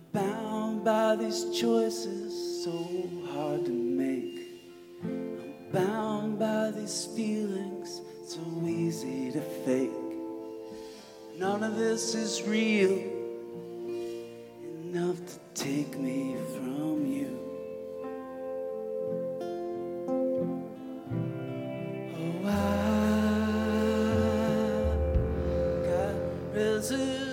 bound by these choices so hard to make. I'm bound by these feelings so easy to fake. None of this is real enough to take me from you. Oh, I got reservations